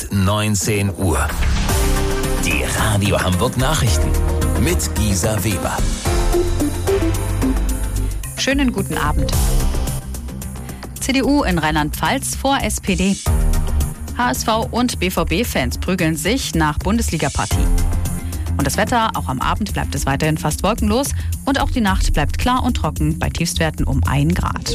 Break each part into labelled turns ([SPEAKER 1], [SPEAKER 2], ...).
[SPEAKER 1] ist 19 Uhr. Die Radio Hamburg Nachrichten mit Gisa Weber.
[SPEAKER 2] Schönen guten Abend. CDU in Rheinland-Pfalz vor SPD. HSV und BVB-Fans prügeln sich nach Bundesliga-Partie. Und das Wetter, auch am Abend bleibt es weiterhin fast wolkenlos und auch die Nacht bleibt klar und trocken bei Tiefstwerten um 1 Grad.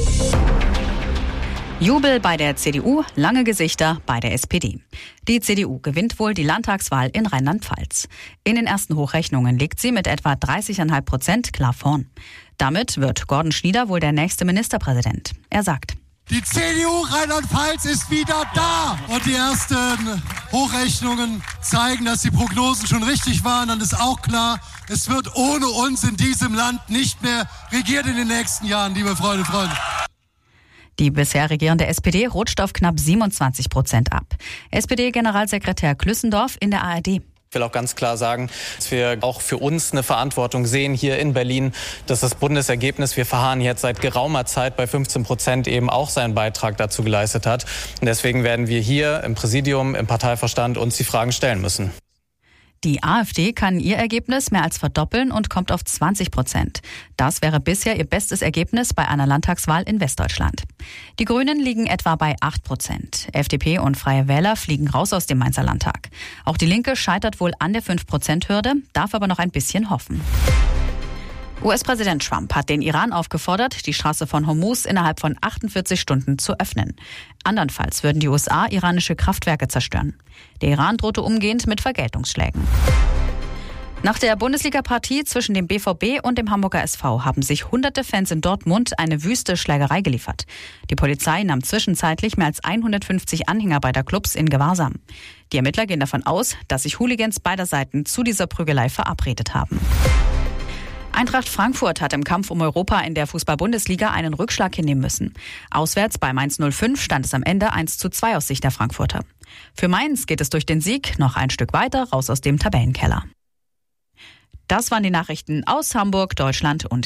[SPEAKER 2] Jubel bei der CDU, lange Gesichter bei der SPD. Die CDU gewinnt wohl die Landtagswahl in Rheinland-Pfalz. In den ersten Hochrechnungen liegt sie mit etwa 30,5% klar vorn. Damit wird Gordon Schnieder wohl der nächste Ministerpräsident. Er sagt:
[SPEAKER 3] Die CDU Rheinland-Pfalz ist wieder da. Und die ersten Hochrechnungen zeigen, dass die Prognosen schon richtig waren. Dann ist auch klar, es wird ohne uns in diesem Land nicht mehr regiert in den nächsten Jahren, liebe Freunde und Freunde.
[SPEAKER 2] Die bisher regierende SPD rutscht auf knapp 27% ab. SPD-Generalsekretär Klüssendorf in der ARD.
[SPEAKER 4] Ich will auch ganz klar sagen, dass wir auch für uns eine Verantwortung sehen hier in Berlin, dass das Bundesergebnis, wir verharren jetzt seit geraumer Zeit bei 15%, eben auch seinen Beitrag dazu geleistet hat. Und deswegen werden wir hier im Präsidium, im Parteivorstand uns die Fragen stellen müssen.
[SPEAKER 2] Die AfD kann ihr Ergebnis mehr als verdoppeln und kommt auf 20%. Das wäre bisher ihr bestes Ergebnis bei einer Landtagswahl in Westdeutschland. Die Grünen liegen etwa bei 8%. FDP und Freie Wähler fliegen raus aus dem Mainzer Landtag. Auch die Linke scheitert wohl an der 5%-Hürde, darf aber noch ein bisschen hoffen. US-Präsident Trump hat den Iran aufgefordert, die Straße von Hormuz innerhalb von 48 Stunden zu öffnen. Andernfalls würden die USA iranische Kraftwerke zerstören. Der Iran drohte umgehend mit Vergeltungsschlägen. Nach der Bundesliga-Partie zwischen dem BVB und dem Hamburger SV haben sich hunderte Fans in Dortmund eine wüste Schlägerei geliefert. Die Polizei nahm zwischenzeitlich mehr als 150 Anhänger beider Clubs in Gewahrsam. Die Ermittler gehen davon aus, dass sich Hooligans beider Seiten zu dieser Prügelei verabredet haben. Eintracht Frankfurt hat im Kampf um Europa in der Fußball-Bundesliga einen Rückschlag hinnehmen müssen. Auswärts bei Mainz 05 stand es am Ende 1:2 aus Sicht der Frankfurter. Für Mainz geht es durch den Sieg noch ein Stück weiter raus aus dem Tabellenkeller. Das waren die Nachrichten aus Hamburg, Deutschland und